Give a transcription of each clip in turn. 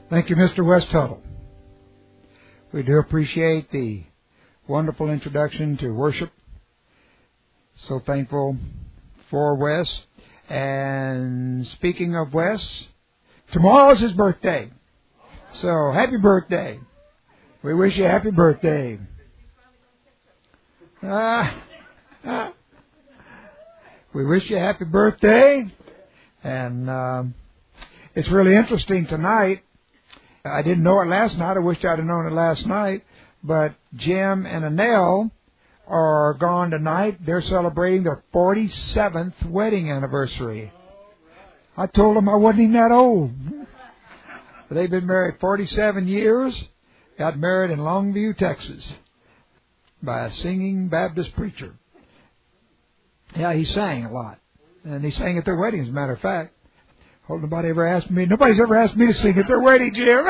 Thank you, Mr. West Tuttle. We do appreciate the wonderful introduction to worship. So thankful for Wes. And speaking of Wes, tomorrow is his birthday. So happy birthday. We wish you a happy birthday. We wish you a happy birthday. And it's really interesting tonight. I didn't know it last night. I wish I'd have known it last night. But Jim and Annelle are gone tonight. They're celebrating their 47th wedding anniversary. I told them I wasn't even that old. They've been married 47 years. Got married in Longview, Texas, by a singing Baptist preacher. Yeah, he sang a lot. And he sang at their wedding, as a matter of fact. Nobody's ever asked me to sing at their wedding, Jim.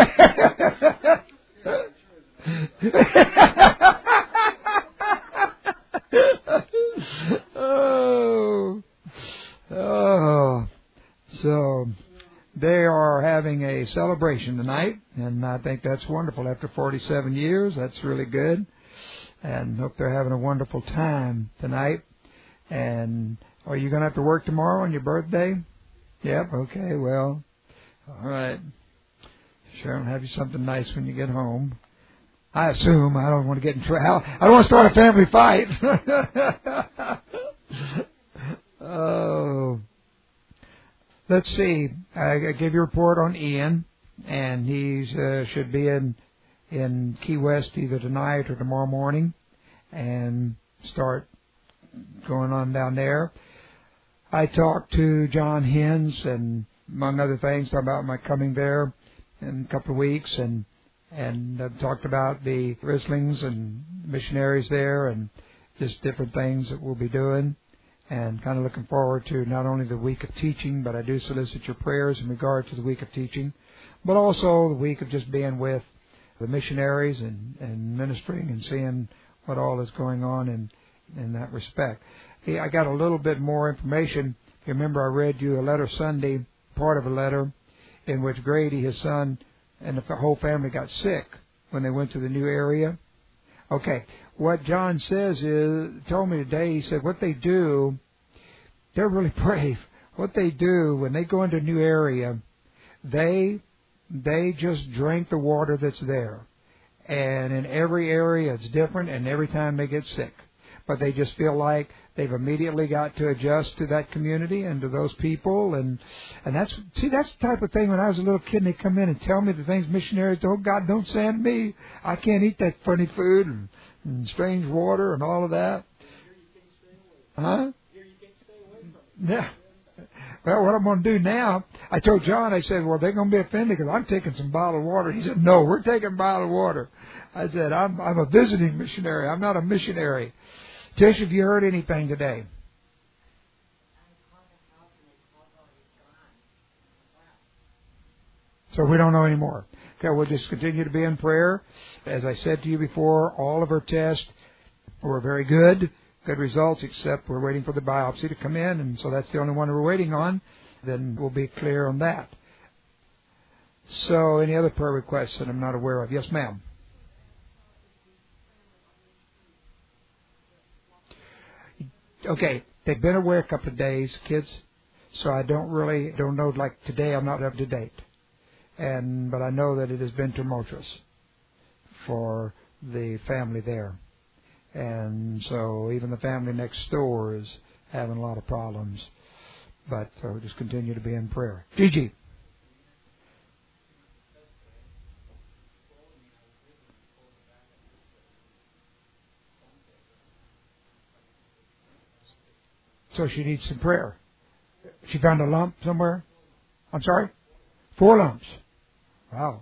So they are having a celebration tonight, and I think that's wonderful. After 47 years, that's really good. And hope they're having a wonderful time tonight. And are you going to have to work tomorrow on your birthday? Yep, okay, well, all right. Sure, I'll have you something nice when you get home. I assume. I don't want to get in trouble. I don't want to start a family fight. Oh. Let's see. I gave you a report on Ian, and he should be in Key West either tonight or tomorrow morning and start going on down there. I talked to John Hines, and among other things, talking about my coming there in a couple of weeks, and talked about the Rislings and missionaries there, and just different things that we'll be doing, and kind of looking forward to not only the week of teaching, but I do solicit your prayers in regard to the week of teaching, but also the week of just being with the missionaries and ministering and seeing what all is going on in that respect. Hey, I got a little bit more information. If you remember, I read you a letter Sunday, part of a letter, in which Grady, his son, and the whole family got sick when they went to the new area. Okay, what John says told me today, he said what they do, they're really brave. What they do when they go into a new area, they just drink the water that's there. And in every area it's different, and every time they get sick. But they just feel like they've immediately got to adjust to that community and to those people, and that's the type of thing. When I was a little kid, and they come in and tell me the things missionaries do. Oh, God, don't send me. I can't eat that funny food and strange water and all of that. Huh? Yeah. Well, what I'm going to do now, I told John, I said, well, they're going to be offended because I'm taking some bottled water. He said, no, we're taking bottled water. I said, I'm a visiting missionary. I'm not a missionary. Tish, have you heard anything today? So we don't know anymore. Okay, we'll just continue to be in prayer. As I said to you before, all of our tests were very good results, except we're waiting for the biopsy to come in, and so that's the only one we're waiting on. Then we'll be clear on that. So any other prayer requests that I'm not aware of? Yes, ma'am. Okay, they've been away a couple of days, kids, so I don't know, like today I'm not up to date. But I know that it has been tumultuous for the family there. And so even the family next door is having a lot of problems. But we'll just continue to be in prayer. Gigi. So she needs some prayer. She found a lump somewhere? I'm sorry? 4 lumps. Wow.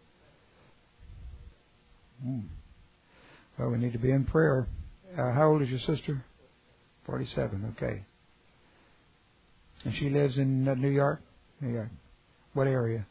Well, we need to be in prayer. How old is your sister? 47, okay. And she lives in New York? New York. What area?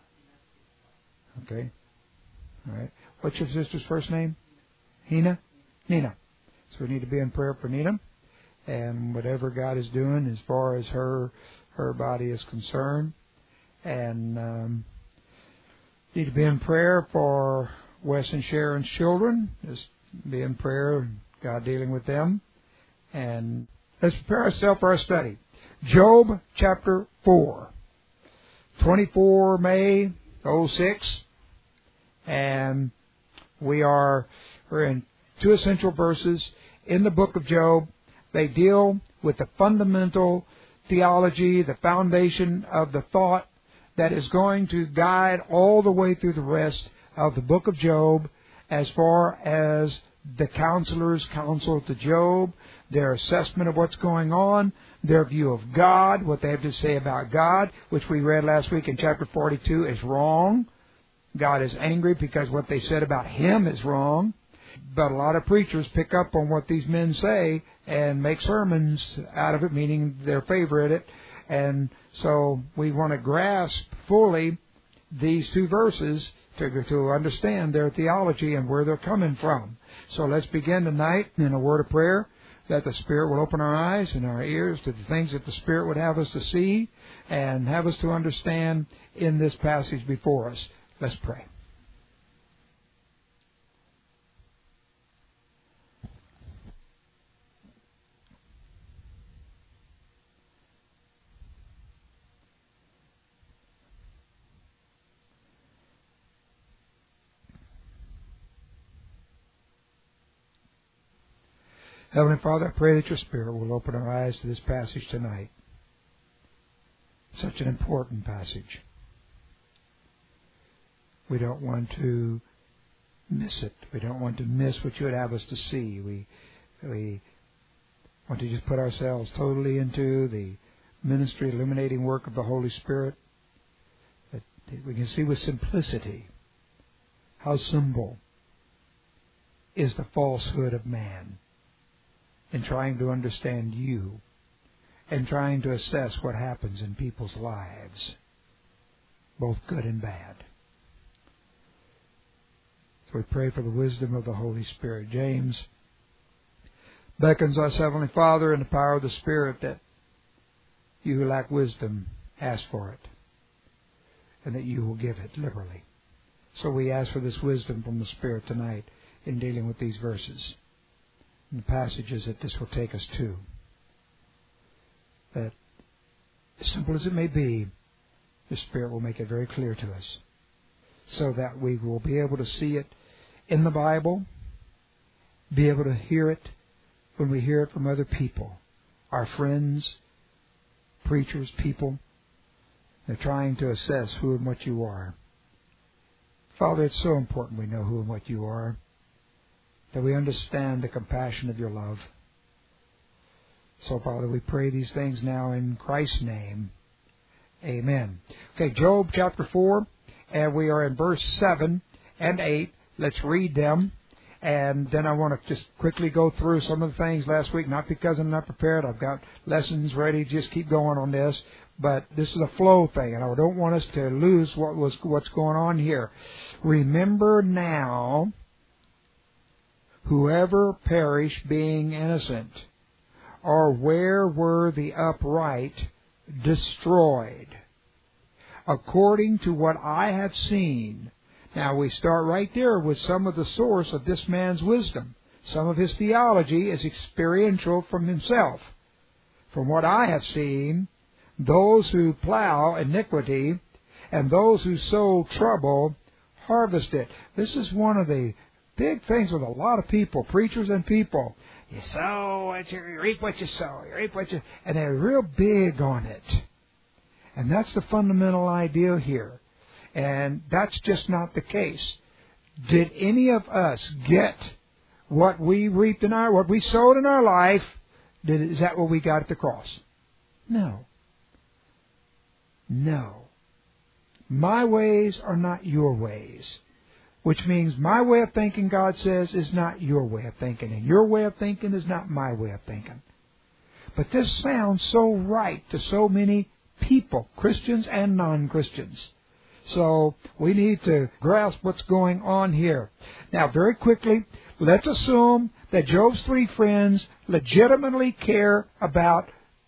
Okay. All right. What's your sister's first name? Nina? Nina. So we need to be in prayer for Nina. And whatever God is doing as far as her body is concerned. And Need to be in prayer for Wes and Sharon's children. Just be in prayer, God dealing with them. And let's prepare ourselves for our study. Job chapter 4, 24 May 06. And we're in two essential verses in the book of Job. They deal with the fundamental theology, the foundation of the thought that is going to guide all the way through the rest of the book of Job as far as the counselors' counsel to Job, their assessment of what's going on, their view of God, what they have to say about God, which we read last week in chapter 42 is wrong. God is angry because what they said about Him is wrong. But a lot of preachers pick up on what these men say and make sermons out of it, meaning they're favorite it. And so we want to grasp fully these two verses to understand their theology and where they're coming from. So let's begin tonight in a word of prayer, that the Spirit will open our eyes and our ears to the things that the Spirit would have us to see and have us to understand in this passage before us. Let's pray. Heavenly Father, I pray that your Spirit will open our eyes to this passage tonight. Such an important passage. We don't want to miss it. We don't want to miss what you would have us to see. We want to just put ourselves totally into the ministry, illuminating work of the Holy Spirit, that we can see with simplicity how simple is the falsehood of man in trying to understand you and trying to assess what happens in people's lives, both good and bad. So we pray for the wisdom of the Holy Spirit. James beckons us, Heavenly Father, in the power of the Spirit, that you who lack wisdom, ask for it, and that you will give it liberally. So we ask for this wisdom from the Spirit tonight in dealing with these verses and the passages that this will take us to. That, as simple as it may be, the Spirit will make it very clear to us, so that we will be able to see it in the Bible, be able to hear it when we hear it from other people, our friends, preachers, people. They're trying to assess who and what you are. Father, it's so important we know who and what you are, that we understand the compassion of your love. So, Father, we pray these things now in Christ's name. Amen. Okay, Job chapter 4, and we are in verse 7 and 8. Let's read them, and then I want to just quickly go through some of the things last week, not because I'm not prepared. I've got lessons ready. Just keep going on this. But this is a flow thing, and I don't want us to lose what's going on here. Remember now, whoever perished being innocent, or where were the upright destroyed, according to what I have seen. Now we start right there with some of the source of this man's wisdom. Some of his theology is experiential from himself. From what I have seen, those who plow iniquity and those who sow trouble harvest it. This is one of the big things with a lot of people, preachers and people. You sow what you reap, what you sow. You reap what you, and they're real big on it. And that's the fundamental idea here. And that's just not the case. Did any of us get what we reaped what we sowed in our life? Is that what we got at the cross? No. No. My ways are not your ways. Which means my way of thinking, God says, is not your way of thinking. And your way of thinking is not my way of thinking. But this sounds so right to so many people, Christians and non-Christians. So we need to grasp what's going on here. Now, very quickly, let's assume that Job's three friends legitimately care about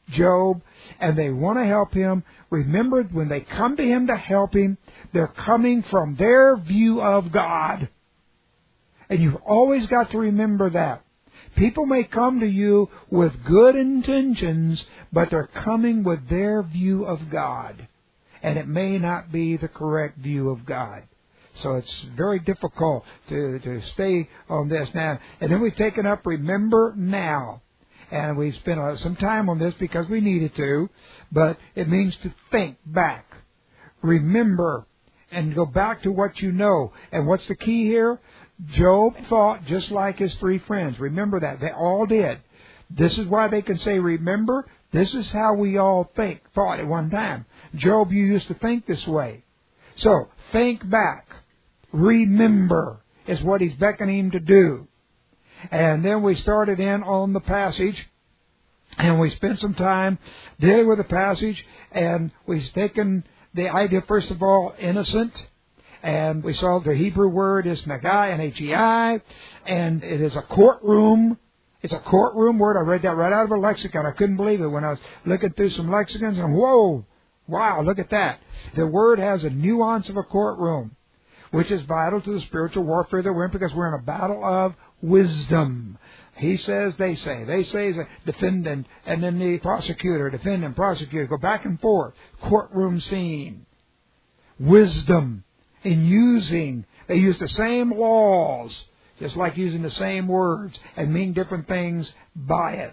Job, and they want to help him. Remember, when they come to him to help him, they're coming from their view of God. And you've always got to remember that. People may come to you with good intentions, but they're coming with their view of God. And it may not be the correct view of God. So it's very difficult to stay on this now. And then we've taken up Remember Now. And we've spent some time on this because we needed to. But it means to think back. Remember and go back to what you know. And what's the key here? Job thought just like his three friends. Remember that. They all did. This is why they can say, remember, this is how we all thought at one time. Job, you used to think this way. So, think back. Remember is what he's beckoning him to do. And then we started in on the passage, and we spent some time dealing with the passage, and we've taken the idea, first of all, innocent, and we saw the Hebrew word is Nagai, N-H-E-I, and it is a courtroom. It's a courtroom word. I read that right out of a lexicon. I couldn't believe it when I was looking through some lexicons, and whoa, wow, look at that. The word has a nuance of a courtroom, which is vital to the spiritual warfare that we're in, because we're in a battle of wisdom. He says, they say. They say is a defendant, and then the prosecutor, defendant, prosecutor, go back and forth. Courtroom scene. Wisdom in using. They use the same laws, just like using the same words, and mean different things by it.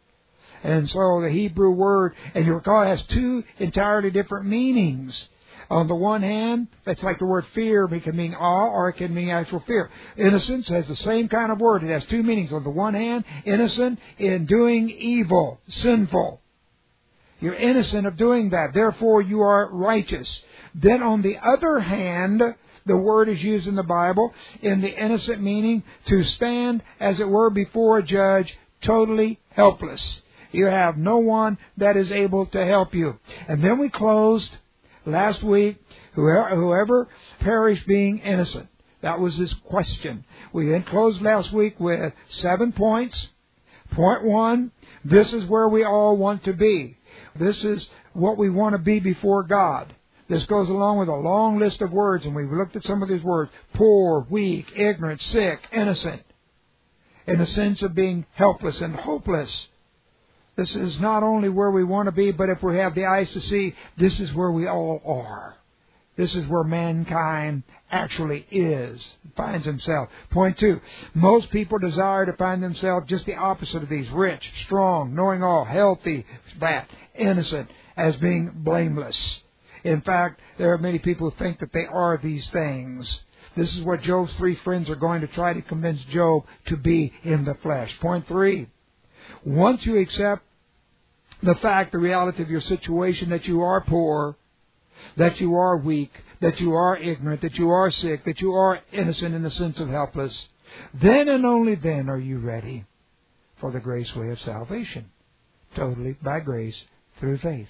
And so the Hebrew word, and you recall, it has two entirely different meanings. On the one hand, it's like the word fear. It can mean awe or it can mean actual fear. Innocence has the same kind of word. It has two meanings. On the one hand, innocent in doing evil, sinful. You're innocent of doing that. Therefore, you are righteous. Then on the other hand, the word is used in the Bible in the innocent meaning to stand, as it were, before a judge, totally helpless. You have no one that is able to help you. And then we closed last week, whoever perished being innocent. That was his question. We then closed last week with 7 points. Point 1, this is where we all want to be. This is what we want to be before God. This goes along with a long list of words, and we've looked at some of these words. Poor, weak, ignorant, sick, innocent. In the sense of being helpless and hopeless. This is not only where we want to be, but if we have the eyes to see, this is where we all are. This is where mankind actually finds himself. Point 2, most people desire to find themselves just the opposite of these: rich, strong, knowing all, healthy, fat, innocent, as being blameless. In fact, there are many people who think that they are these things. This is what Job's three friends are going to try to convince Job to be in the flesh. Point 3, once you accept the fact, the reality of your situation, that you are poor, that you are weak, that you are ignorant, that you are sick, that you are innocent in the sense of helpless, then and only then are you ready for the grace way of salvation. Totally by grace through faith.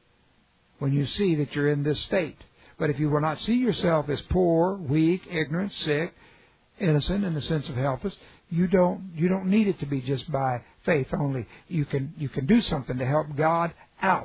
When you see that you're in this state. But if you will not see yourself as poor, weak, ignorant, sick, innocent in the sense of helpless, you don't need it to be just by faith only. You can do something to help God out.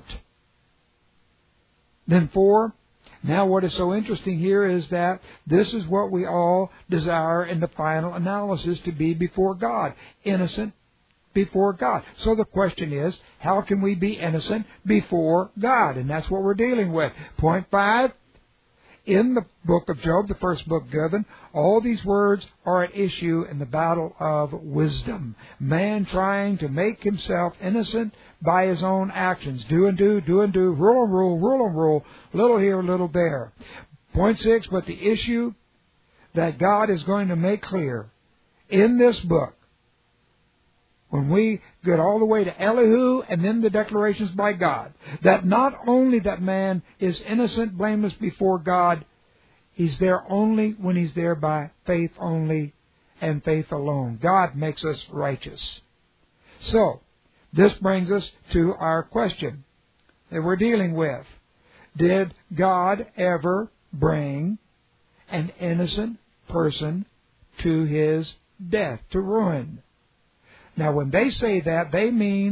Then 4, now what is so interesting here is that this is what we all desire in the final analysis, to be before God. Innocent before God. So the question is, how can we be innocent before God? And that's what we're dealing with. Point 5. In the book of Job, the first book given, all these words are at issue in the battle of wisdom. Man trying to make himself innocent by his own actions. Do and do, do and do, rule and rule, rule and rule, little here, little there. Point 6, but the issue that God is going to make clear in this book, when we get all the way to Elihu and then the declarations by God, that not only that man is innocent, blameless before God, he's there only when he's there by faith only and faith alone. God makes us righteous. So, this brings us to our question that we're dealing with. Did God ever bring an innocent person to his death, to ruin? Now, when they say that, they mean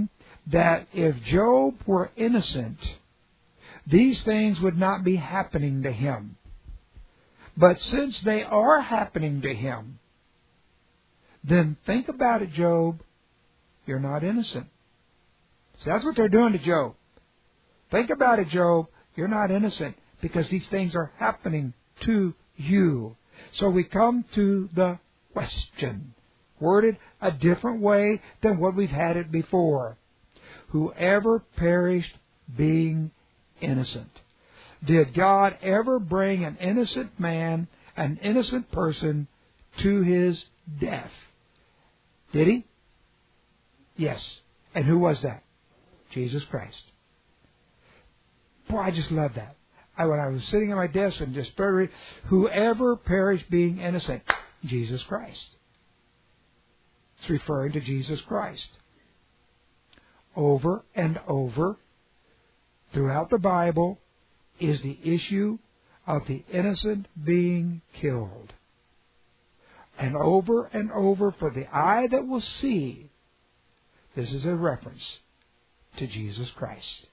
that if Job were innocent, these things would not be happening to him. But since they are happening to him, then think about it, Job. You're not innocent. So that's what they're doing to Job. Think about it, Job. You're not innocent because these things are happening to you. So we come to the question, worded a different way than what we've had it before. Whoever perished being innocent. Did God ever bring an innocent man, an innocent person, to his death? Did He? Yes. And who was that? Jesus Christ. Boy, I just love that. When I was sitting at my desk and just started reading, whoever perished being innocent, Jesus Christ. It's referring to Jesus Christ. Over and over throughout the Bible is the issue of the innocent being killed. And over for the eye that will see, this is a reference to Jesus Christ.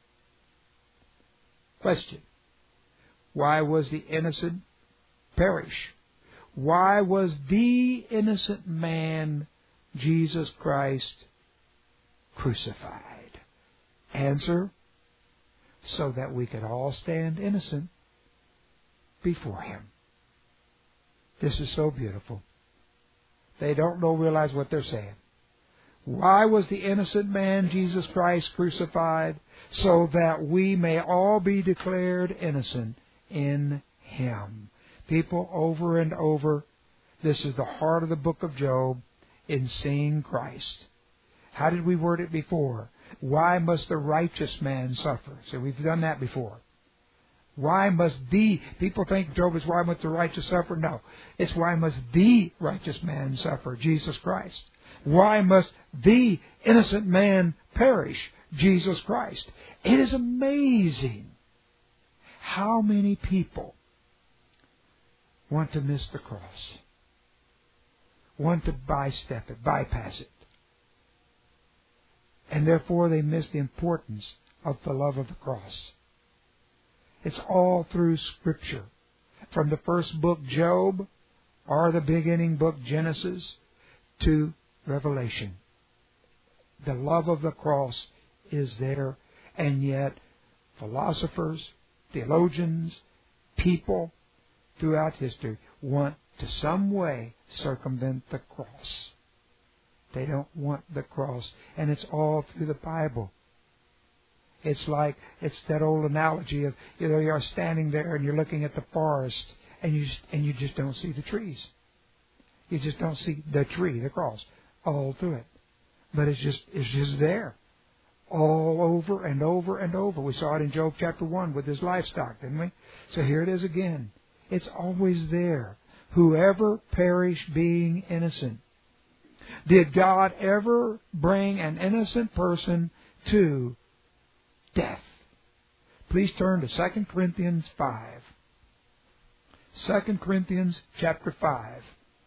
Question. Why was the innocent perish? Why was the innocent man, Jesus Christ, crucified? Answer. So that we could all stand innocent before Him. This is so beautiful. They don't realize what they're saying. Why was the innocent man, Jesus Christ, crucified? So that we may all be declared innocent in Him. People, over and over, this is the heart of the book of Job in seeing Christ. How did we word it before? Why must the righteous man suffer? So we've done that before. Why must people think Job is why must the righteous suffer? No. It's why must the righteous man suffer? Jesus Christ. Why must the innocent man perish? Jesus Christ. It is amazing how many people want to miss the cross. Want to bypass it. And therefore they miss the importance of the love of the cross. It's all through Scripture. From the first book, Job, or the beginning book, Genesis, to Revelation. The love of the cross is there, and yet philosophers, theologians, people throughout history want to some way circumvent the cross. They don't want the cross, and it's all through the Bible. It's that old analogy of, you're standing there and you're looking at the forest, and you just don't see the trees. You just don't see the tree, the cross, all through it. But it's just there, all over and over and over. We saw it in Job chapter 1 with his livestock, didn't we? So here it is again. It's always there. Whoever perished being innocent. Did God ever bring an innocent person to death? Please turn to 2 Corinthians 5. 2 Corinthians chapter 5.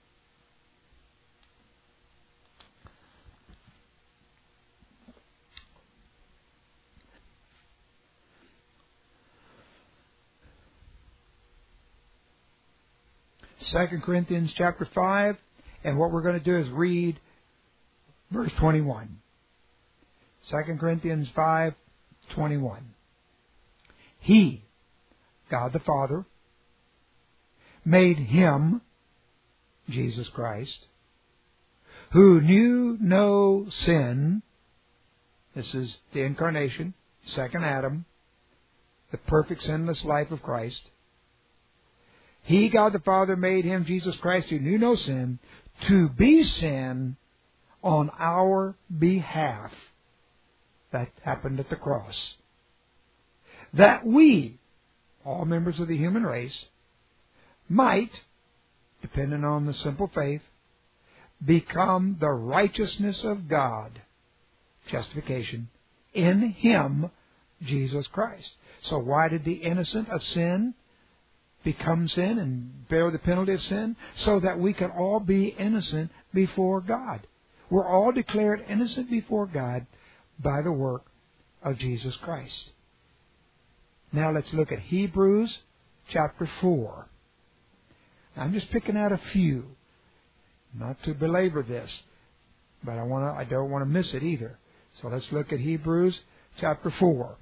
Second Corinthians chapter 5, and what we're going to do is read verse 21. 2 Corinthians 5:21. He, God the Father, made Him, Jesus Christ, who knew no sin. This is the incarnation, second Adam, the perfect sinless life of Christ. He, God the Father, made Him, Jesus Christ, who knew no sin, to be sin on our behalf. That happened at the cross. That we, all members of the human race, might, depending on the simple faith, become the righteousness of God, justification, in Him, Jesus Christ. So why did the innocent of sin become sin and bear the penalty of sin? So that we can all be innocent before God. We're all declared innocent before God by the work of Jesus Christ. Now let's look at Hebrews chapter 4. I'm just picking out a few, not to belabor this, but I don't want to miss it either. So let's look at Hebrews chapter 4.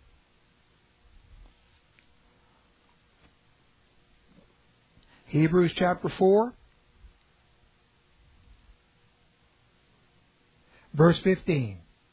Hebrews chapter 4, verse 15.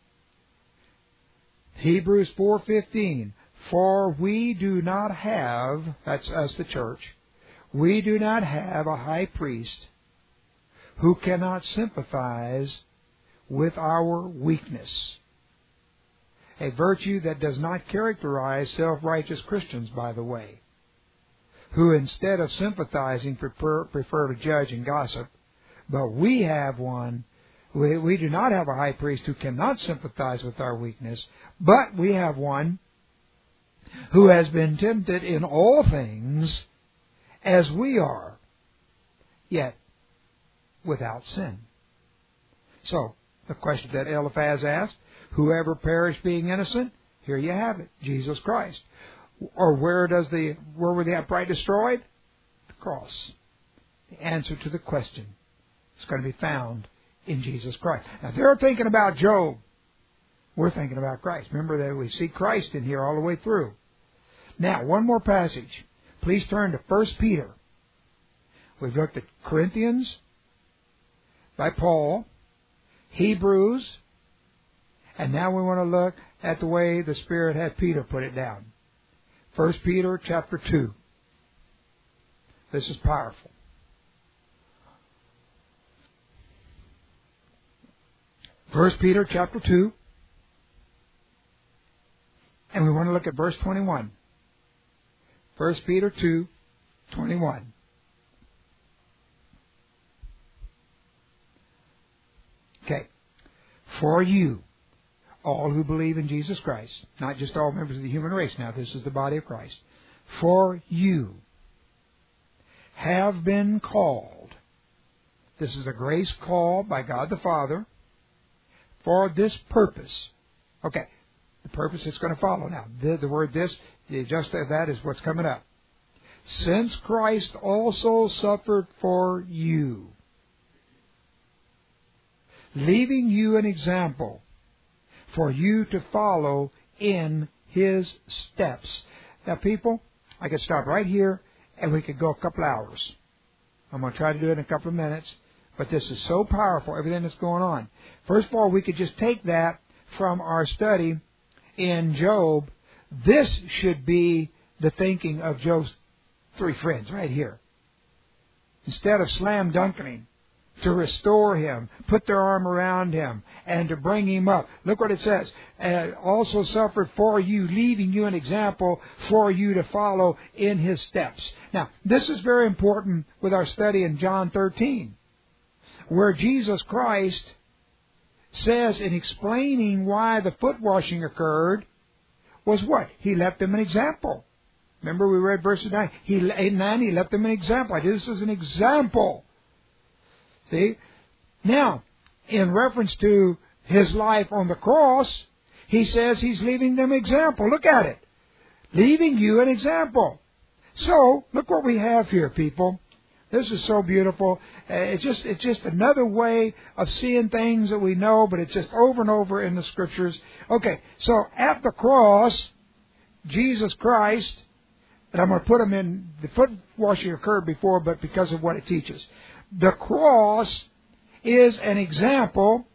Hebrews 4:15. For we do not have, that's us the church, we do not have a high priest who cannot sympathize with our weakness. A virtue that does not characterize self-righteous Christians, by the way, who instead of sympathizing prefer to judge and gossip. But we have one. We do not have a high priest who cannot sympathize with our weakness, but we have one who has been tempted in all things as we are, yet without sin. So, the question that Eliphaz asked, whoever perished being innocent, here you have it, Jesus Christ. Or where were the upright destroyed? The cross. The answer to the question is going to be found in Jesus Christ. Now, they're thinking about Job. We're thinking about Christ. Remember that we see Christ in here all the way through. Now, one more passage. Please turn to 1 Peter. We've looked at Corinthians by Paul, Hebrews, and now we want to look at the way the Spirit had Peter put it down. 1 Peter chapter 2. This is powerful. First Peter chapter 2. And we want to look at verse 21. 1 Peter 2, 21. Okay. For you, all who believe in Jesus Christ, not just all members of the human race now, this is the body of Christ. For you have been called. This is a grace call by God the Father for this purpose. Okay. The purpose that's going to follow now. The word this, just that is what's coming up. Since Christ also suffered for you, leaving you an example for you to follow in His steps. Now, people, I could stop right here and we could go a couple hours. I'm going to try to do it in a couple of minutes, but this is so powerful, everything that's going on. First of all, we could just take that from our study in Job. This should be the thinking of Job's three friends right here. Instead of slam dunking him, to restore him, put their arm around him, and to bring him up. Look what it says. Also suffered for you, leaving you an example for you to follow in His steps. Now, this is very important with our study in John 13, where Jesus Christ says in explaining why the foot washing occurred was what? He left them an example. Remember we read verse 9. He left them an example. This is an example. See? Now, in reference to His life on the cross, He says He's leaving them an example. Look at it. Leaving you an example. So, look what we have here, people. This is so beautiful. It's just another way of seeing things that we know, but it's just over and over in the Scriptures. Okay, so at the cross, Jesus Christ, and I'm going to put them in, the foot washing occurred before, but because of what it teaches. The cross is an example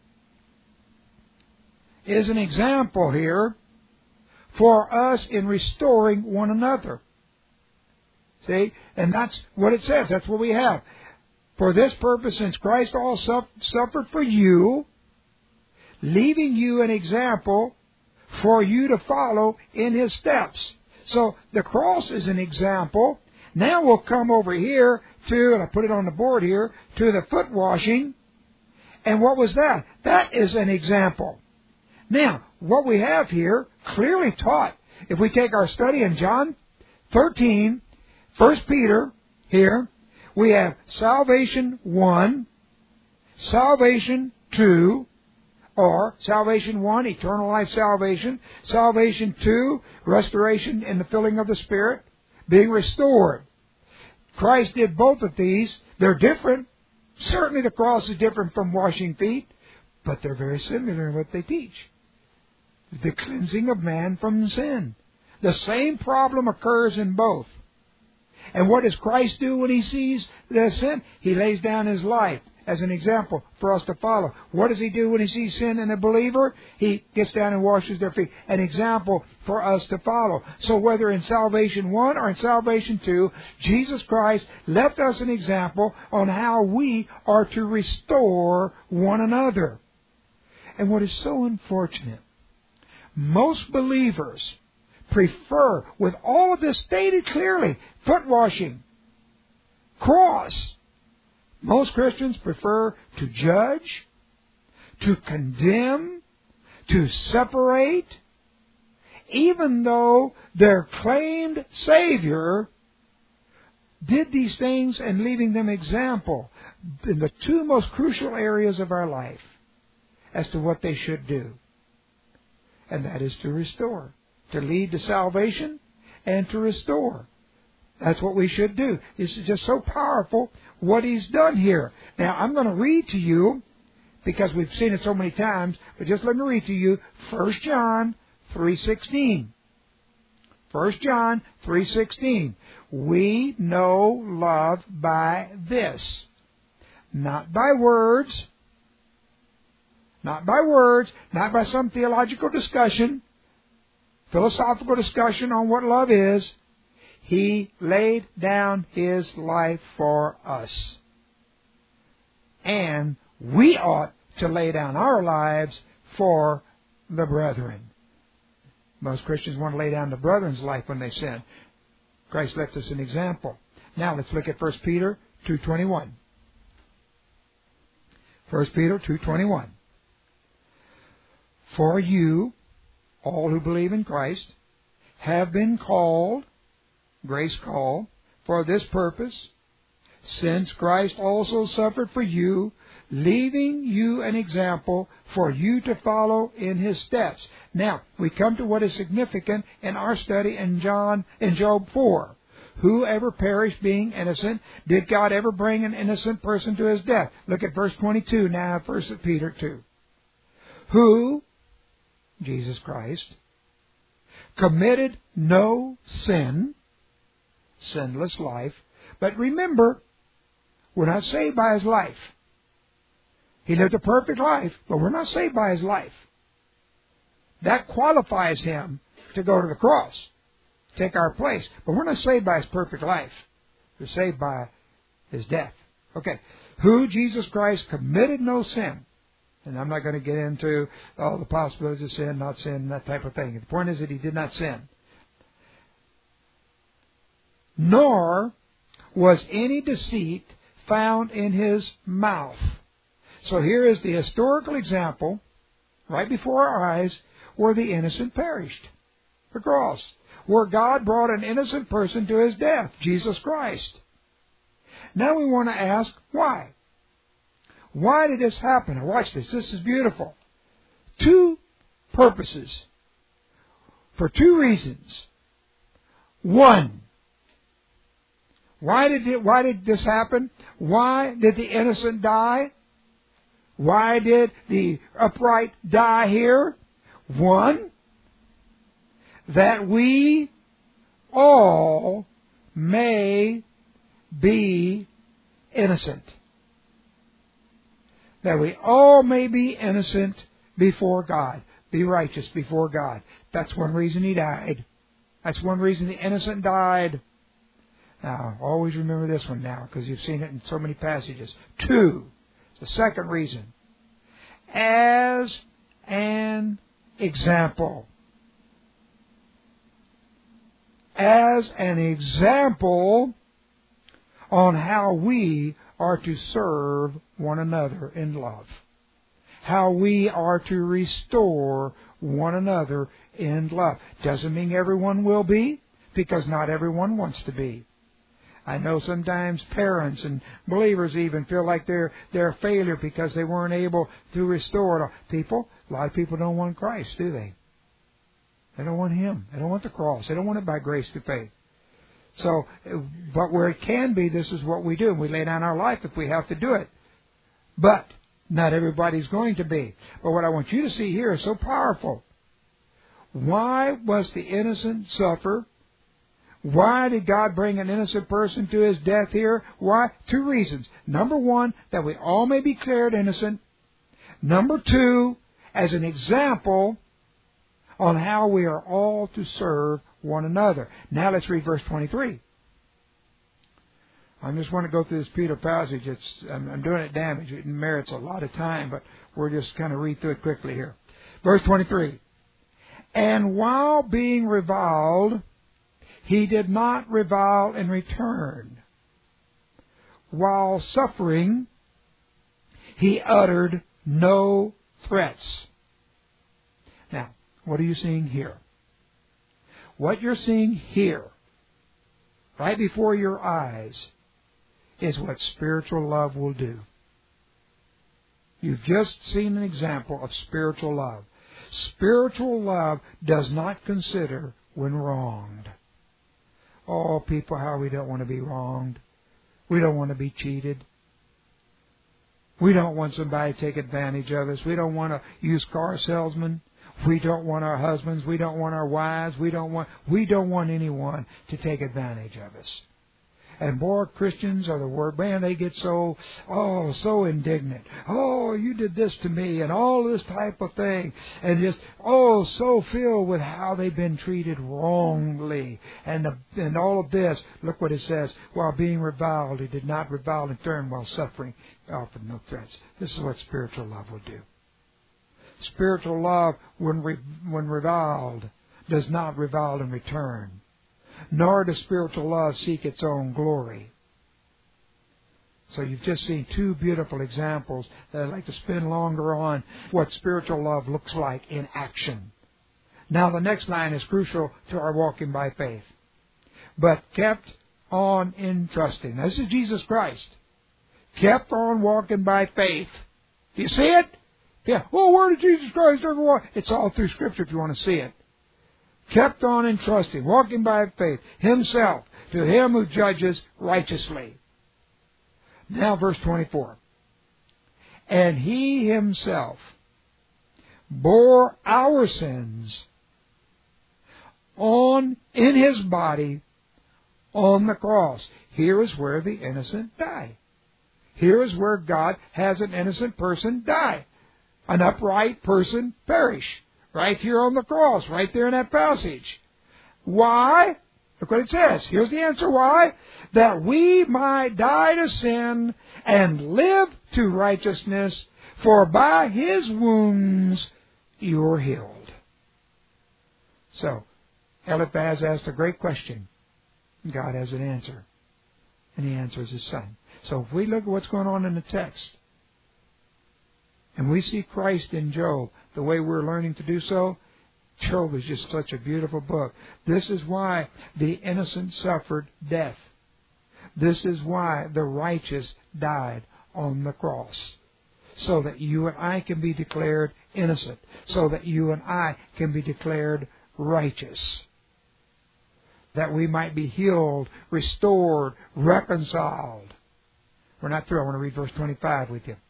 here for us in restoring one another. See? And that's what it says. That's what we have. For this purpose, since Christ also suffered for you, leaving you an example for you to follow in His steps. So the cross is an example. Now we'll come over here to, and I put it on the board here, to the foot washing. And what was that? That is an example. Now, what we have here, clearly taught, if we take our study in John 13, 1 Peter, here, we have salvation 1, salvation 2, Or salvation 1, eternal life salvation. Salvation 2, restoration in the filling of the Spirit, being restored. Christ did both of these. They're different. Certainly the cross is different from washing feet, but they're very similar in what they teach. The cleansing of man from sin. The same problem occurs in both. And what does Christ do when He sees the sin? He lays down His life as an example for us to follow. What does He do when He sees sin in a believer? He gets down and washes their feet. An example for us to follow. So whether in Salvation 1 or in Salvation 2, Jesus Christ left us an example on how we are to restore one another. And what is so unfortunate, most believers prefer, with all of this stated clearly, foot washing, cross. Most Christians prefer to judge, to condemn, to separate, even though their claimed Savior did these things and leaving them example in the two most crucial areas of our life as to what they should do. And that is to restore, to lead to salvation and to restore. That's what we should do. This is just so powerful what He's done here. Now, I'm going to read to you, because we've seen it so many times, but just let me read to you 1 John 3:16. 1 John 3:16. We know love by this, not by words, not by some theological discussion, philosophical discussion on what love is. He laid down His life for us. And we ought to lay down our lives for the brethren. Most Christians want to lay down the brethren's life when they sin. Christ left us an example. Now let's look at 1 Peter 2:21. 1 Peter 2:21. For you, all who believe in Christ, have been called, grace call, for this purpose, since Christ also suffered for you, leaving you an example for you to follow in His steps. Now, we come to what is significant in our study in Job 4. Who ever perished being innocent? Did God ever bring an innocent person to his death? Look at verse 22 now, 1 Peter 2. Who, Jesus Christ, committed no sin, sinless life. But remember, we're not saved by His life. He lived a perfect life, but we're not saved by His life. That qualifies Him to go to the cross, take our place. But we're not saved by His perfect life. We're saved by His death. Okay. Who, Jesus Christ, committed no sin. And I'm not going to get into all the possibilities of sin, not sin, that type of thing. The point is that He did not sin. Nor was any deceit found in His mouth. So here is the historical example, right before our eyes, where the innocent perished. The cross. Where God brought an innocent person to his death, Jesus Christ. Now we want to ask, why? Why did this happen? Now watch this. This is beautiful. Two purposes. For two reasons. One, why did this happen? Why did the innocent die? Why did the upright die here? One, that we all may be innocent. That we all may be innocent before God. Be righteous before God. That's one reason He died. That's one reason the innocent died. Now, always remember this one now, because you've seen it in so many passages. Two, the second reason. As an example. As an example on how we are to serve one another in love. How we are to restore one another in love. Doesn't mean everyone will be, because not everyone wants to be. I know sometimes parents and believers even feel like they're a failure because they weren't able to restore it. A lot of people don't want Christ, do they? They don't want Him. They don't want the cross. They don't want it by grace through faith. So, but where it can be, this is what we do. We lay down our life if we have to do it. But not everybody's going to be. But what I want you to see here is so powerful. Why was the innocent suffer? Why did God bring an innocent person to his death here? Why? 2 reasons. Number 1, that we all may be declared innocent. Number 2, as an example on how we are all to serve one another. Now let's read verse 23. I just want to go through this Peter passage. I'm doing it damage. It merits a lot of time, but we'll just kind of read through it quickly here. Verse 23. And while being reviled, he did not revile in return. While suffering, he uttered no threats. Now, what are you seeing here? What you're seeing here, right before your eyes, is what spiritual love will do. You've just seen an example of spiritual love. Spiritual love does not consider when wronged. Oh, people, how we don't want to be wronged. We don't want to be cheated. We don't want somebody to take advantage of us. We don't want a used car salesman. We don't want our husbands. We don't want our wives. We don't want anyone to take advantage of us. And boy, Christians are the word. Man, they get so indignant. Oh, you did this to me, and all this type of thing. And just, so filled with how they've been treated wrongly. And all of this, look what it says. While being reviled, he did not revile in turn. While suffering, he offered no threats. This is what spiritual love will do. Spiritual love, when reviled, does not revile in return. Nor does spiritual love seek its own glory. So you've just seen 2 beautiful examples that I'd like to spend longer on what spiritual love looks like in action. Now the next line is crucial to our walking by faith. But kept on entrusting. This is Jesus Christ. Kept on walking by faith. Do you see it? Yeah. Well, where did Jesus Christ ever walk? It's all through Scripture if you want to see it. Kept on entrusting, walking by faith, himself, to him who judges righteously. Now verse 24. And he himself bore our sins in his body on the cross. Here is where the innocent die. Here is where God has an innocent person die. An upright person perish. Right here on the cross, right there in that passage. Why? Look what it says. Here's the answer why. That we might die to sin and live to righteousness, for by his wounds you are healed. So, Eliphaz asked a great question. God has an answer. And the answer is his Son. So if we look at what's going on in the text, and we see Christ in Job the way we're learning to do so, Job is just such a beautiful book. This is why the innocent suffered death. This is why the righteous died on the cross. So that you and I can be declared innocent. So that you and I can be declared righteous. That we might be healed, restored, reconciled. We're not through. I want to read verse 25 with you.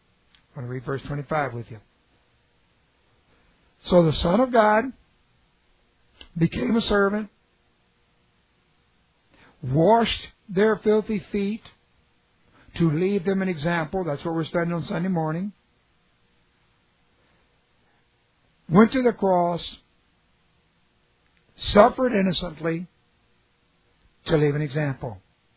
So the Son of God became a servant, washed their filthy feet to leave them an example. That's what we're studying on Sunday morning. Went to the cross, suffered innocently to leave an example.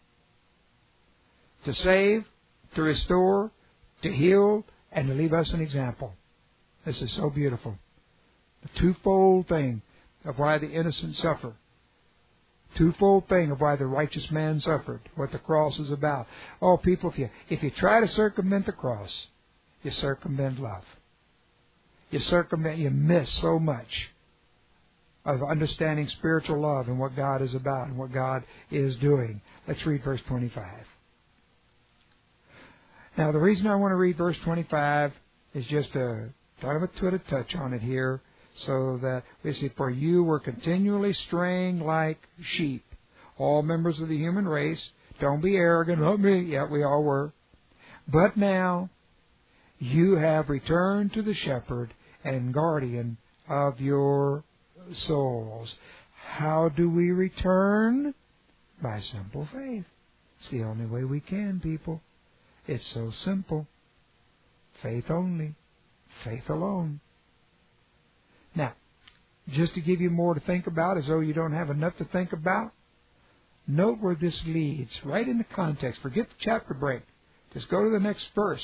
To save, to restore, to heal, and to leave us an example. This is so beautiful. The twofold thing of why the innocent suffer. Twofold thing of why the righteous man suffered. What the cross is about. Oh, people, if you try to circumvent the cross, you circumvent love. You miss so much. of understanding spiritual love and what God is about and what God is doing. Let's read verse 25. Now, the reason I want to read verse 25 is just to kind of a touch on it here, so that we see, for you were continually straying like sheep, all members of the human race. Don't be arrogant. Not me. Yeah, we all were. But now you have returned to the shepherd and guardian of your souls. How do we return? By simple faith. It's the only way we can, people. It's so simple. Faith only. Faith alone. Now, just to give you more to think about, as though you don't have enough to think about, note where this leads, right in the context. Forget the chapter break. Just go to the next verse.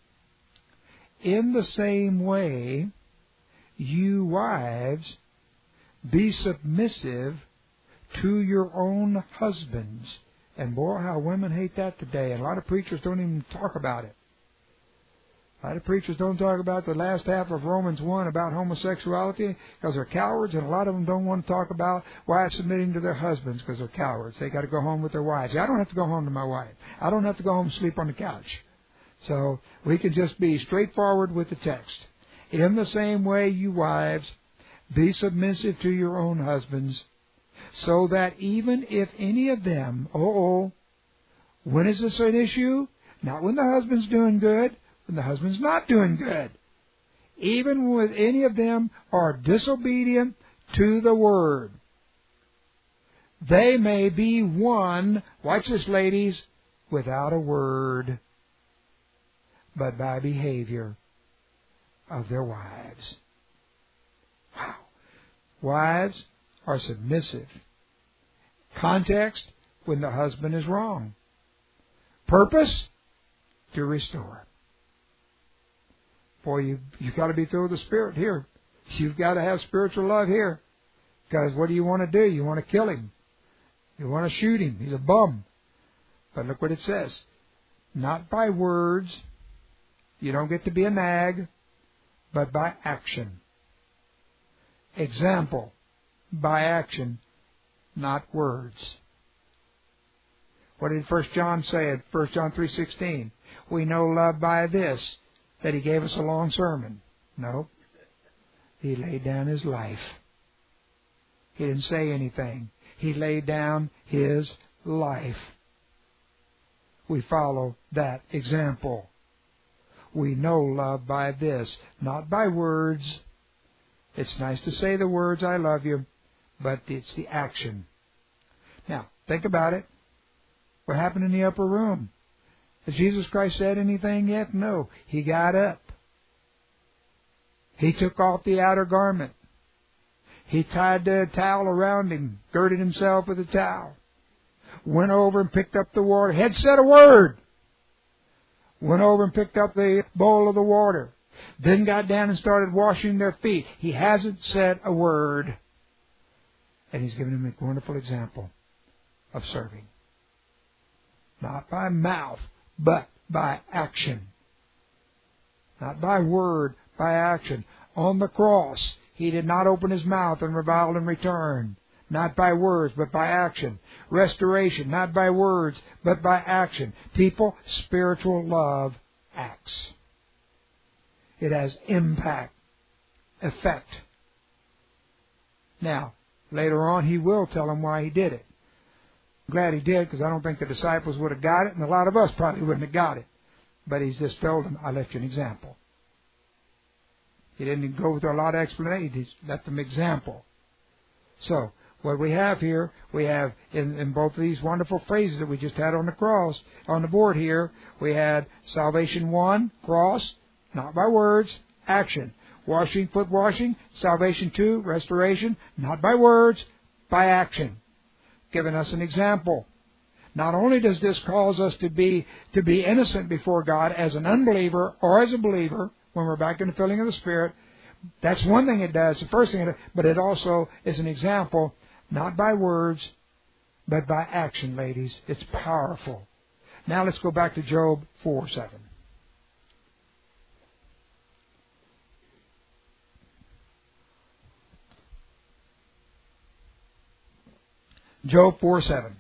In the same way, you wives, be submissive to your own husbands. And boy, how women hate that today. And a lot of preachers don't even talk about it. A lot of preachers don't talk about the last half of Romans 1 about homosexuality because they're cowards, and a lot of them don't want to talk about wives submitting to their husbands because they're cowards. They got to go home with their wives. I don't have to go home to my wife. I don't have to go home and sleep on the couch. So we can just be straightforward with the text. In the same way, you wives, be submissive to your own husbands, so that even if any of them, when is this an issue? Not when the husband's doing good, when the husband's not doing good. Even when any of them are disobedient to the word, they may be won, watch this ladies, without a word, but by behavior of their wives. Wow. Wives are submissive. Context, when the husband is wrong. Purpose, to restore. Boy, you've got to be filled with the Spirit here. You've got to have spiritual love here. Because what do you want to do? You want to kill him. You want to shoot him. He's a bum. But look what it says. Not by words. You don't get to be a nag. But by action. Example. By action, not words. What did 1 John say in 1 John 3:16? We know love by this, that he gave us a long sermon. No. He laid down his life. He didn't say anything. He laid down his life. We follow that example. We know love by this, not by words. It's nice to say the words, I love you, but it's the action. Now, think about it. What happened in the upper room? Has Jesus Christ said anything yet? No. He got up. He took off the outer garment. He tied the towel around him, girded himself with a towel. Went over and picked up the water. Had said a word. Went over and picked up the bowl of the water. Then got down and started washing their feet. He hasn't said a word. And he's given them a wonderful example of serving. Not by mouth, but by action. Not by word, by action. On the cross, he did not open his mouth and revile in return. Not by words, but by action. Restoration, not by words, but by action. People, spiritual love acts. It has impact, effect. Now, later on, he will tell them why he did it. I'm glad he did, because I don't think the disciples would have got it, and a lot of us probably wouldn't have got it. But he's just told them, I left you an example. He didn't go with a lot of explanation. He left them example. So, what we have here, we have in both of these wonderful phrases that we just had on the cross, on the board here, we had salvation 1, cross, not by words, action. Washing, foot washing, salvation 2, restoration, not by words, by action. Giving us an example. Not only does this cause us to be innocent before God as an unbeliever or as a believer, when we're back in the filling of the Spirit, that's one thing it does, the first thing it does, but it also is an example, not by words, but by action, ladies. It's powerful. Now let's go back to Job 4:7. Job 4:7.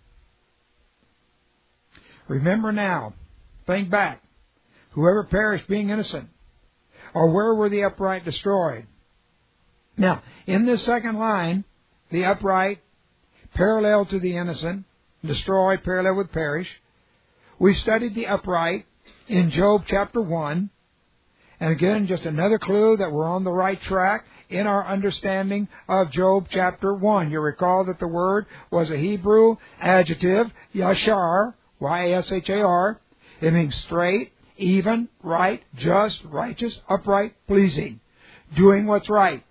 Remember now, think back, whoever perished being innocent, or where were the upright destroyed? Now, in this second line, the upright, parallel to the innocent, destroyed, parallel with perish. We studied the upright in Job chapter 1. And again, just another clue that we're on the right track in our understanding of Job chapter 1. You recall that the word was a Hebrew adjective, yashar, Y-A-S-H-A-R. It means straight, even, right, just, righteous, upright, pleasing. Doing what's right.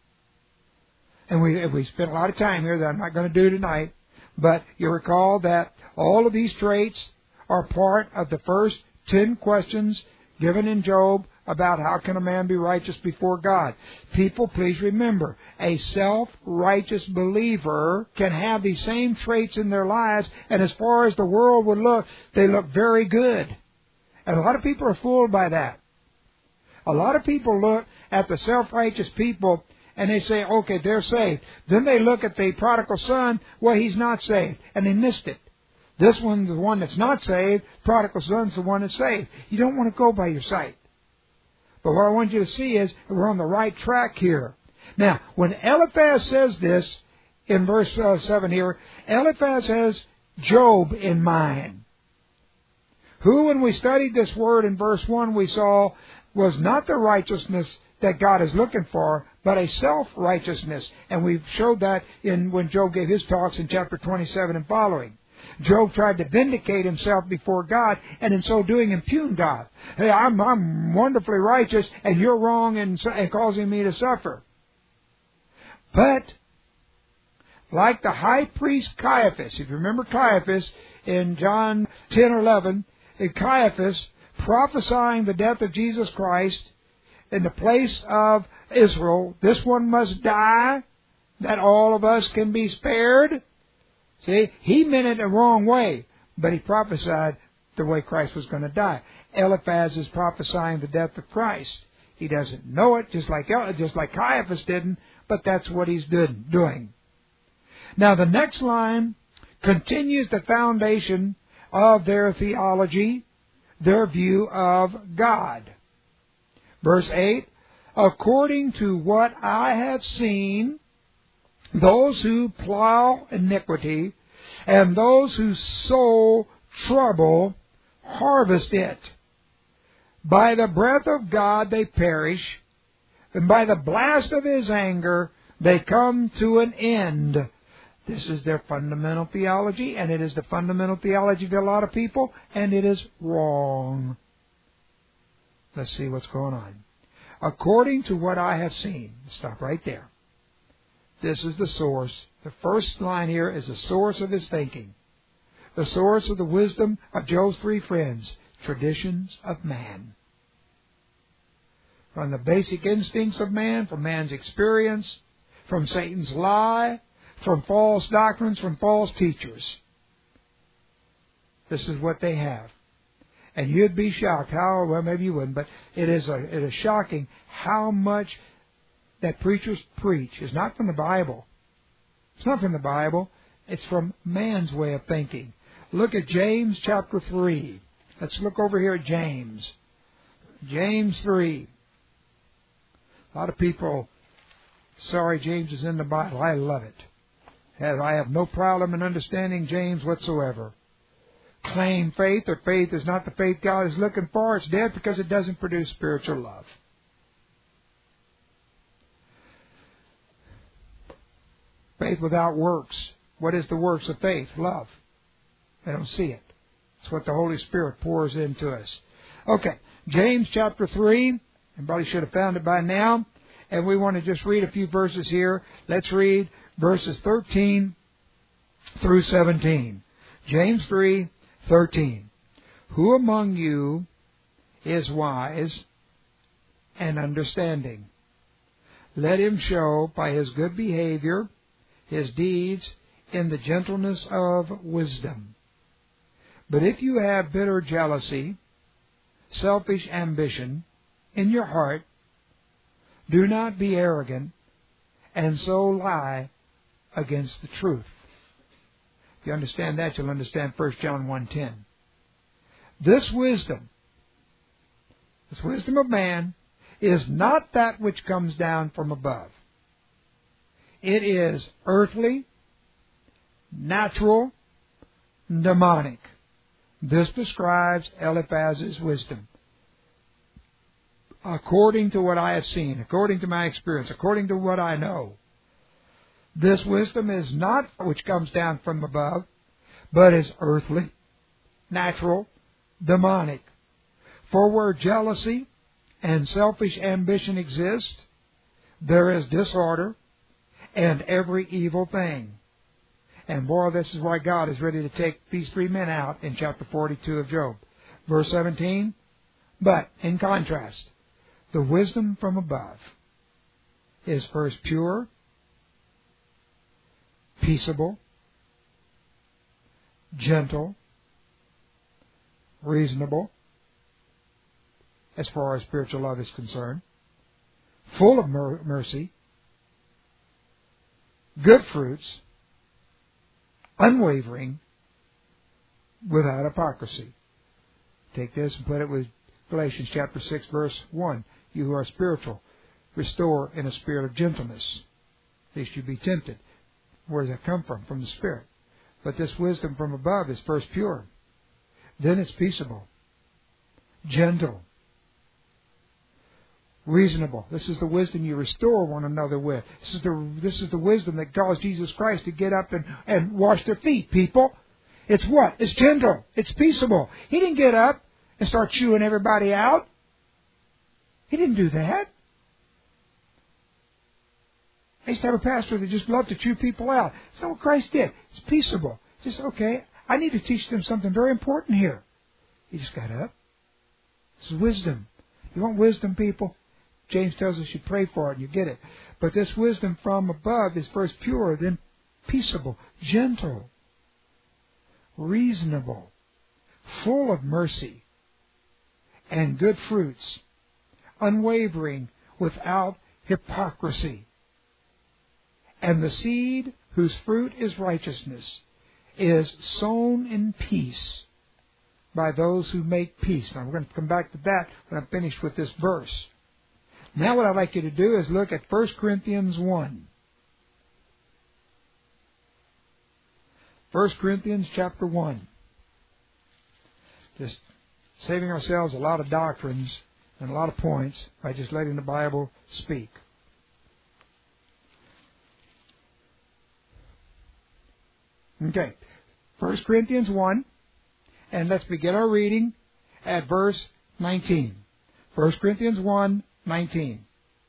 And we spent a lot of time here that I'm not going to do tonight. But you recall that all of these traits are part of the first 10 questions given in Job about how can a man be righteous before God. People, please remember, a self-righteous believer can have these same traits in their lives, and as far as the world would look, they look very good. And a lot of people are fooled by that. A lot of people look at the self-righteous people and they say, okay, they're saved. Then they look at the prodigal son, well, he's not saved, and they missed it. This one's the one that's not saved, prodigal son's the one that's saved. You don't want to go by your sight. But what I want you to see is that we're on the right track here. Now, when Eliphaz says this in verse 7 here, Eliphaz has Job in mind, who, when we studied this word in verse 1, we saw was not the righteousness that God is looking for, but a self-righteousness. And we showed that when Job gave his talks in chapter 27 and following. Job tried to vindicate himself before God, and in so doing impugn God. Hey, I'm wonderfully righteous, and you're wrong and causing me to suffer. But, like the high priest Caiaphas, if you remember Caiaphas in John 10 or 11, Caiaphas prophesying the death of Jesus Christ in the place of Israel, this one must die, that all of us can be spared. See, he meant it the wrong way, but he prophesied the way Christ was going to die. Eliphaz is prophesying the death of Christ. He doesn't know it, just like Caiaphas didn't, but that's what he's doing. Now, the next line continues the foundation of their theology, their view of God. Verse 8, according to what I have seen, those who plow iniquity and those who sow trouble harvest it. By the breath of God they perish, and by the blast of His anger they come to an end. This is their fundamental theology, and it is the fundamental theology of a lot of people, and it is wrong. Let's see what's going on. According to what I have seen. Stop right there. This is the source. The first line here is the source of his thinking. The source of the wisdom of Job's three friends. Traditions of man. From the basic instincts of man, from man's experience, from Satan's lie, from false doctrines, from false teachers. This is what they have. And you'd be shocked how, well, maybe you wouldn't, but it is shocking how much that preachers preach is not from the Bible. It's not from the Bible. It's from man's way of thinking. Look at James chapter 3. Let's look over here at James. James 3. A lot of people, sorry, James is in the Bible. I love it. I have no problem in understanding James whatsoever. Claim faith, or faith is not the faith God is looking for. It's dead because it doesn't produce spiritual love. Faith without works. What is the works of faith? Love. They don't see it. It's what the Holy Spirit pours into us. Okay, James chapter 3. Everybody should have found it by now. And we want to just read a few verses here. Let's read verses 13 through 17. James 3:13. Who among you is wise and understanding? Let him show by his good behavior his deeds in the gentleness of wisdom. But if you have bitter jealousy, selfish ambition in your heart, do not be arrogant and so lie against the truth. If you understand that, you'll understand 1 John 1:10. This wisdom of man, is not that which comes down from above. It is earthly, natural, demonic. This describes Eliphaz's wisdom. According to what I have seen, according to my experience, according to what I know, this wisdom is not which comes down from above, but is earthly, natural, demonic. For where jealousy and selfish ambition exist, there is disorder and every evil thing. And boy, this is why God is ready to take these three men out in chapter 42 of Job. Verse 17, but in contrast, the wisdom from above is first pure, peaceable, gentle, reasonable, as far as spiritual love is concerned, full of mercy, good fruits, unwavering, without hypocrisy. Take this and put it with Galatians chapter 6, verse 1. You who are spiritual, restore in a spirit of gentleness, lest you be tempted. Where does that come from? From the Spirit. But this wisdom from above is first pure. Then it's peaceable, gentle, reasonable. This is the wisdom you restore one another with. This is the wisdom that caused Jesus Christ to get up and wash their feet, people. It's what? It's gentle. It's peaceable. He didn't get up and start chewing everybody out. He didn't do that. I used to have a pastor that just loved to chew people out. That's not what Christ did. It's peaceable. Just, okay, I need to teach them something very important here. He just got up. This is wisdom. You want wisdom, people? James tells us you pray for it and you get it. But this wisdom from above is first pure, then peaceable, gentle, reasonable, full of mercy and good fruits, unwavering, without hypocrisy. And the seed whose fruit is righteousness is sown in peace by those who make peace. Now we're going to come back to that when I'm finished with this verse. Now what I'd like you to do is look at 1 Corinthians 1. 1 Corinthians chapter 1. Just saving ourselves a lot of doctrines and a lot of points by just letting the Bible speak. Okay, 1 Corinthians 1, and let's begin our reading at verse 19. 1 Corinthians 1, 19.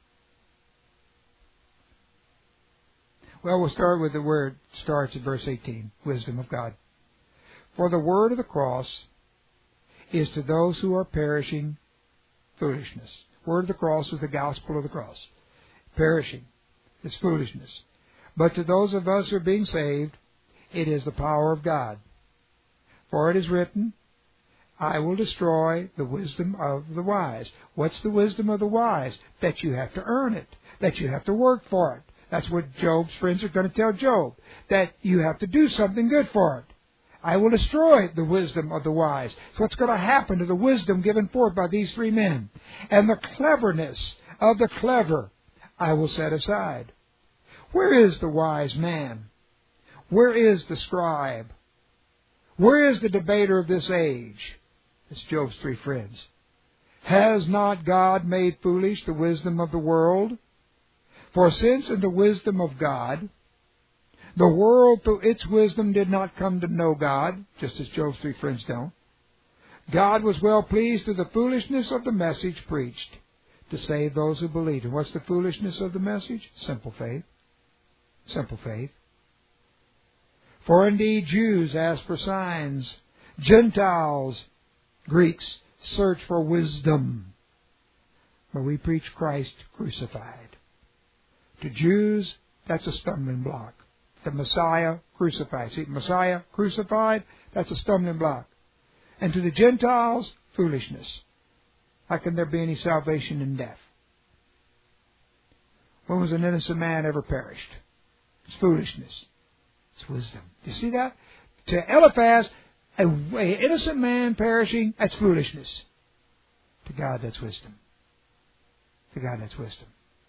Well, we'll start with the word, starts at verse 18, wisdom of God. For the word of the cross is to those who are perishing foolishness. Word of the cross is the gospel of the cross. Perishing is foolishness. But to those of us who are being saved, it is the power of God. For it is written, I will destroy the wisdom of the wise. What's the wisdom of the wise? That you have to earn it. That you have to work for it. That's what Job's friends are going to tell Job. That you have to do something good for it. I will destroy the wisdom of the wise. So what's going to happen to the wisdom given forth by these three men? And the cleverness of the clever I will set aside. Where is the wise man? Where is the scribe? Where is the debater of this age? It's Job's three friends. Has not God made foolish the wisdom of the world? For since in the wisdom of God, the world through its wisdom did not come to know God, just as Job's three friends don't, God was well pleased through the foolishness of the message preached to save those who believe. And what's the foolishness of the message? Simple faith. Simple faith. For indeed Jews ask for signs, Gentiles, Greeks, search for wisdom. But we preach Christ crucified. To Jews, that's a stumbling block. The Messiah crucified. See, Messiah crucified, that's a stumbling block. And to the Gentiles, foolishness. How can there be any salvation in death? When was an innocent man ever perished? It's foolishness. It's wisdom. Do you see that? To Eliphaz, an innocent man perishing, that's foolishness. To God, that's wisdom. To God, that's wisdom.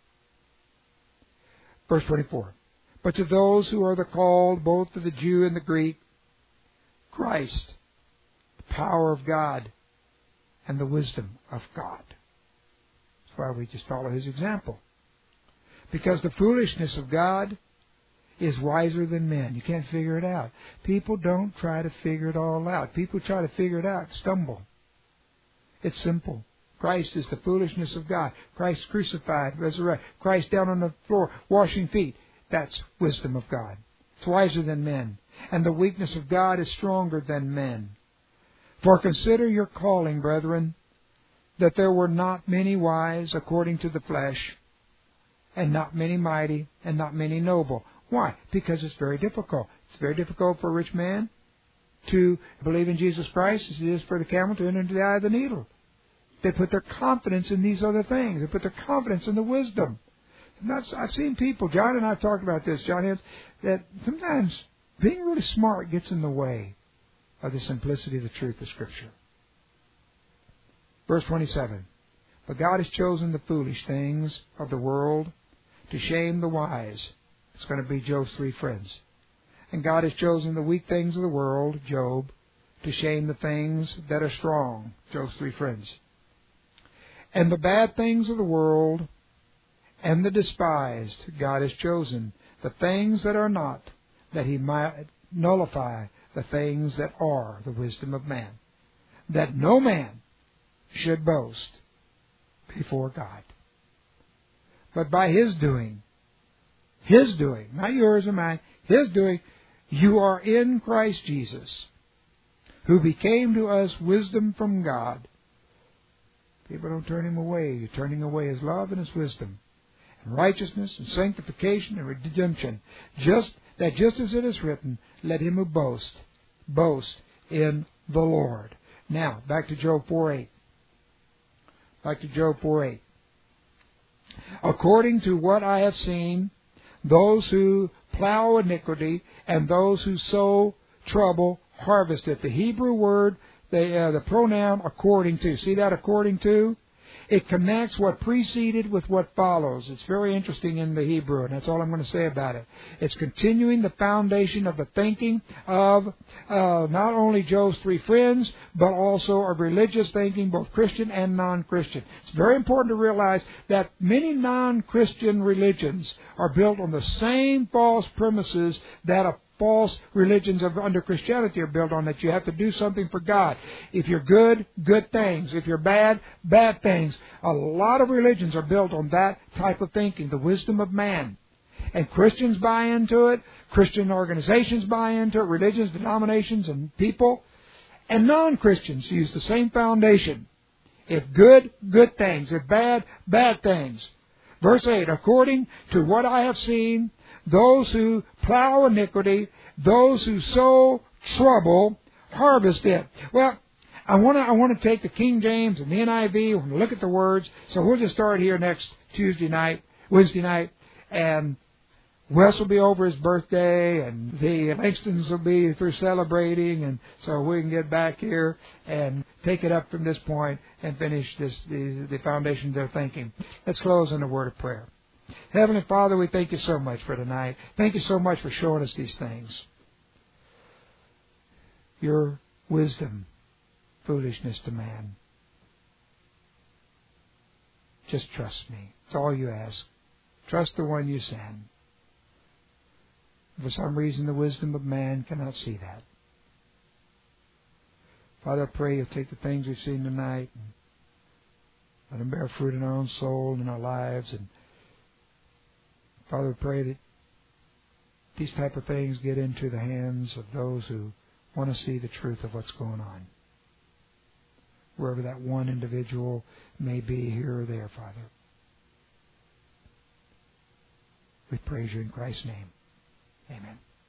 Verse 24. But to those who are the called, both to the Jew and the Greek, Christ, the power of God, and the wisdom of God. That's why we just follow His example. Because the foolishness of God is wiser than men. You can't figure it out. People don't try to figure it all out. People try to figure it out, stumble. It's simple. Christ is the foolishness of God. Christ crucified, resurrected. Christ down on the floor, washing feet. That's wisdom of God. It's wiser than men. And the weakness of God is stronger than men. For consider your calling, brethren, that there were not many wise according to the flesh, and not many mighty, and not many noble. Why? Because it's very difficult. It's very difficult for a rich man to believe in Jesus Christ as it is for the camel to enter into the eye of the needle. They put their confidence in these other things. They put their confidence in the wisdom. I've seen people, John and I have talked about this, John Hens, that sometimes being really smart gets in the way of the simplicity of the truth of Scripture. Verse 27. But God has chosen the foolish things of the world to shame the wise. It's going to be Job's three friends. And God has chosen the weak things of the world, Job, to shame the things that are strong, Job's three friends. And the bad things of the world and the despised, God has chosen the things that are not, that He might nullify the things that are, the wisdom of man, that no man should boast before God. But by His doing, not yours or mine, His doing, you are in Christ Jesus, who became to us wisdom from God. People don't turn Him away. You're turning away His love and His wisdom, and righteousness and sanctification and redemption. Just as it is written, let him who boast in the Lord. Now, back to Job 4:8. Back to Job 4:8. According to what I have seen, those who plow iniquity and those who sow trouble harvest it. The Hebrew word, the pronoun according to. See that according to? It connects what preceded with what follows. It's very interesting in the Hebrew, and that's all I'm going to say about it. It's continuing the foundation of the thinking of not only Job's three friends, but also of religious thinking, both Christian and non-Christian. It's very important to realize that many non-Christian religions are built on the same false premises that a false religions under Christianity are built on, that you have to do something for God. If you're good, good things. If you're bad, bad things. A lot of religions are built on that type of thinking, the wisdom of man. And Christians buy into it. Christian organizations buy into it. Religions, denominations, and people. And non-Christians use the same foundation. If good, good things. If bad, bad things. Verse 8, according to what I have seen, those who plow iniquity, those who sow trouble, harvest it. Well, I want to take the King James and the NIV. We're going to look at the words. So we'll just start here next Wednesday night, and Wes will be over his birthday, and the Langstons will be through celebrating, and so we can get back here and take it up from this point and finish the foundation of their thinking. Let's close in a word of prayer. Heavenly Father, we thank You so much for tonight. Thank You so much for showing us these things. Your wisdom, foolishness to man. Just trust Me. It's all You ask. Trust the one You send. For some reason, the wisdom of man cannot see that. Father, I pray You'll take the things we've seen tonight and let them bear fruit in our own soul and in our lives. And Father, we pray that these type of things get into the hands of those who want to see the truth of what's going on, wherever that one individual may be, here or there, Father. We praise You in Christ's name. Amen.